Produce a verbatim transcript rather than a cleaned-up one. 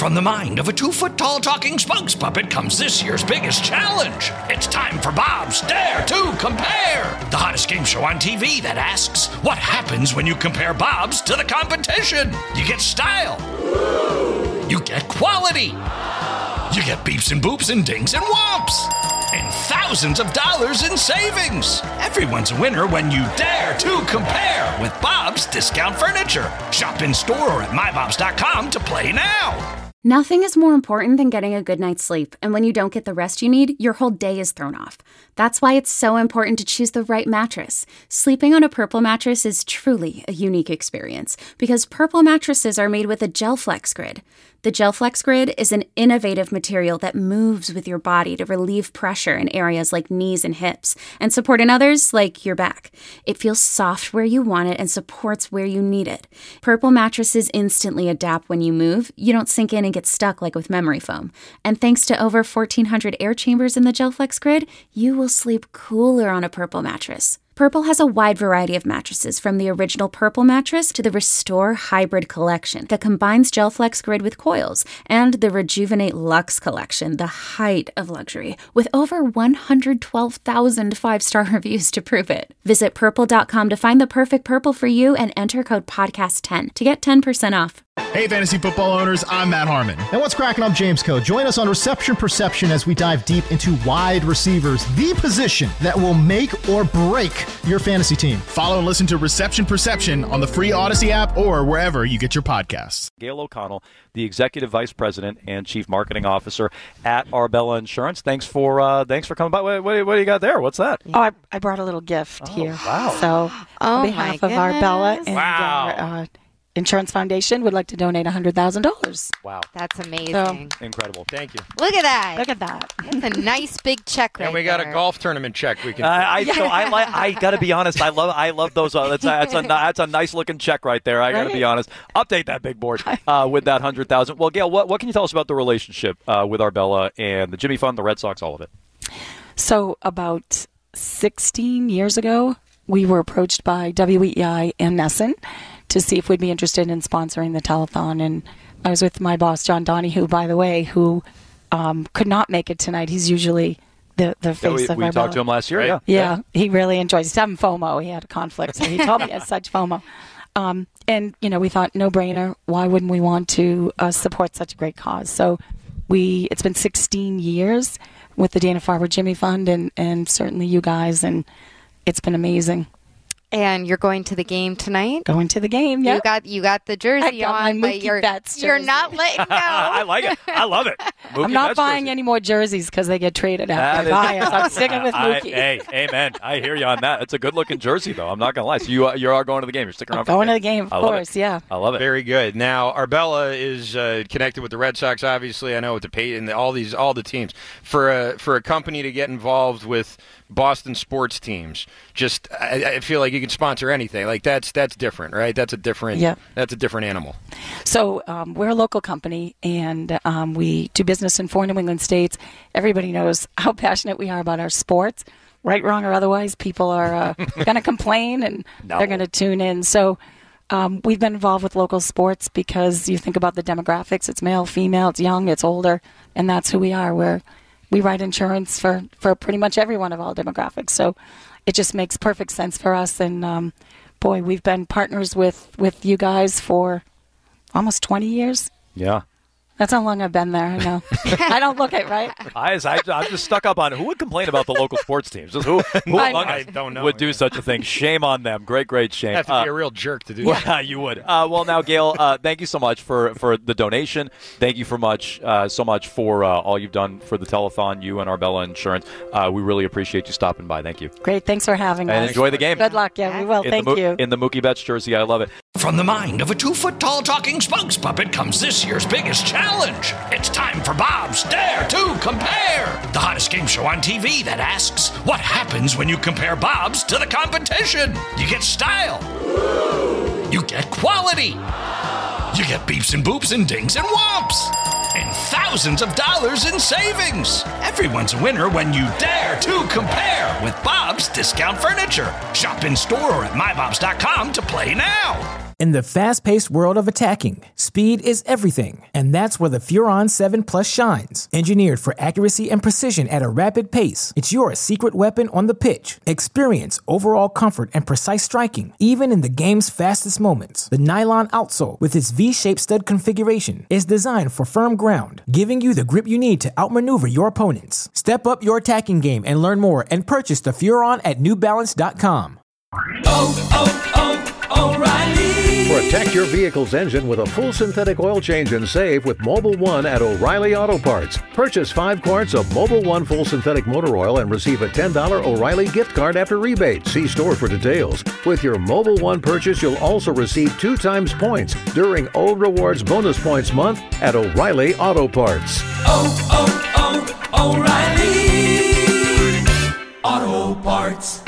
From the mind of a two-foot-tall talking spokes puppet comes this year's biggest challenge. It's time for Bob's Dare to Compare, the hottest game show on T V that asks, what happens when you compare Bobs to the competition? You get style. You get quality. You get beeps and boops and dings and whomps. And thousands of dollars in savings. Everyone's a winner when you dare to compare with Bob's Discount Furniture. Shop in store or at my bobs dot com to play now. Nothing is more important than getting a good night's sleep, and when you don't get the rest you need, your whole day is thrown off. That's why it's so important to choose the right mattress. Sleeping on a Purple mattress is truly a unique experience, because Purple mattresses are made with a GelFlex Grid. The GelFlex Grid is an innovative material that moves with your body to relieve pressure in areas like knees and hips, and support in others like your back. It feels soft where you want it and supports where you need it. Purple mattresses instantly adapt when you move. You don't sink in and get stuck like with memory foam. And thanks to over fourteen hundred air chambers in the GelFlex Grid, you will sleep cooler on a Purple mattress. Purple has a wide variety of mattresses, from the original Purple mattress to the Restore Hybrid collection that combines GelFlex Grid with coils, and the Rejuvenate Luxe collection, the height of luxury, with over one hundred twelve thousand five-star reviews to prove it. Visit purple dot com to find the perfect Purple for you and enter code podcast ten to get ten percent off. Hey, fantasy football owners, I'm Matt Harmon. And what's cracking? I'm James Coe. Join us on Reception Perception as we dive deep into wide receivers, the position that will make or break your fantasy team. Follow and listen to Reception Perception on the free Odyssey app or wherever you get your podcasts. Gail O'Connell, the Executive Vice President and Chief Marketing Officer at Arbella Insurance. Thanks for uh, thanks for coming by. What, what, what do you got there? What's that? Oh, I, I brought a little gift oh, here. Wow. So oh on behalf of Arbella and wow. our uh, Insurance Foundation, would like to donate one hundred thousand dollars. Wow. That's amazing. So, incredible. Thank you. Look at that. Look at that. That's a nice big check right And we got there. a golf tournament check we can. Uh, I so I like. I gotta be honest. I love. I love those. Uh, that's a, that's a that's a nice looking check right there. I gotta Right. be honest. Update that big board uh, with that hundred thousand. Well, Gail, what what can you tell us about the relationship uh, with Arbella and the Jimmy Fund, the Red Sox, all of it? So about sixteen years ago, we were approached by W E I and Nesson to see if we'd be interested in sponsoring the telethon. And I was with my boss, John Donahue, by the way, who um, could not make it tonight. He's usually the, the face Yeah, we of we our talked to him last year. Right. Yeah. Yeah, he really enjoys. He's having FOMO. He had a conflict, so he told me he had such FOMO. Um, and, you know, we thought, no-brainer, why wouldn't we want to uh, support such a great cause? So we, it's been sixteen years with the Dana-Farber Jimmy Fund and, and certainly you guys, and it's been amazing. And you're going to the game tonight? Going to the game, yeah. You got you got the jersey I got on, my but Mookie you're, Betts you're jersey. not letting go. I like it. I love it. Mookie I'm not Betts buying jersey. any more jerseys because they get traded That after is- I buy it. So I'm sticking with I- Mookie. hey, amen. I hear you on that. It's a good-looking jersey, though. I'm not gonna lie. So you uh, you are going to the game. You're sticking around. For Going the to the game, of I love course, it. yeah. I love it. Very good. Now, Arbella is uh, connected with the Red Sox, obviously. I know with the Peyton, all these, all the teams. For a for a company to get involved with Boston sports teams, just I, I feel like you can sponsor anything. Like that's that's different, right? That's a different. Yeah. That's a different animal. So um, we're a local company, and um, we do business in four New England states. Everybody knows how passionate we are about our sports, right, wrong, or otherwise. People are uh, going to complain, and No. they're going to tune in. So um, we've been involved with local sports because you think about the demographics. It's male, female, it's young, it's older, and that's who we are. We're, we write insurance for, for pretty much everyone of all demographics. So it just makes perfect sense for us. And, um, boy, we've been partners with, with you guys for almost twenty years. Yeah. That's how long I've been there. I know. I don't look it, right? I, I, I'm just stuck up on who would complain about the local sports teams. Just who who I among know. us I don't know, would do yeah. such a thing? Shame on them. Great, great shame. You have to Uh, be a real jerk to do that. Yeah, you would. Uh, well, now, Gail, uh, thank you so much for, for the donation. Thank you for much, uh, so much for uh, all you've done for the telethon, you and Arbella Insurance. Uh, we really appreciate you stopping by. Thank you. Great. Thanks for having And us. enjoy the game. Good luck. Yeah, we will. In Thank the, Mo- you. In the Mookie Betts jersey, I love it. From the mind of a two-foot-tall talking spokes puppet comes this year's biggest challenge. It's time for Bob's Dare to Compare, the hottest game show on T V that asks, what happens when you compare Bobs to the competition? You get style. You get quality. You get beeps and boops and dings and whomps. And thousands of dollars in savings. Everyone's a winner when you dare to compare with Bob's Discount Furniture. Shop in store or at my bobs dot com to play now. In the fast-paced world of attacking, speed is everything, and that's where the Furon seven Plus shines. Engineered for accuracy and precision at a rapid pace, it's your secret weapon on the pitch. Experience overall comfort and precise striking, even in the game's fastest moments. The nylon outsole, with its V-shaped stud configuration, is designed for firm ground, giving you the grip you need to outmaneuver your opponents. Step up your attacking game and learn more and purchase the Furon at New Balance dot com. Oh, oh, oh, O'Reilly! Protect your vehicle's engine with a full synthetic oil change and save with Mobil one at O'Reilly Auto Parts. Purchase five quarts of Mobil one full synthetic motor oil and receive a ten dollars O'Reilly gift card after rebate. See store for details. With your Mobil one purchase, you'll also receive two times points during O Rewards Bonus Points Month at O'Reilly Auto Parts. Oh, oh, oh, O'Reilly Auto Parts.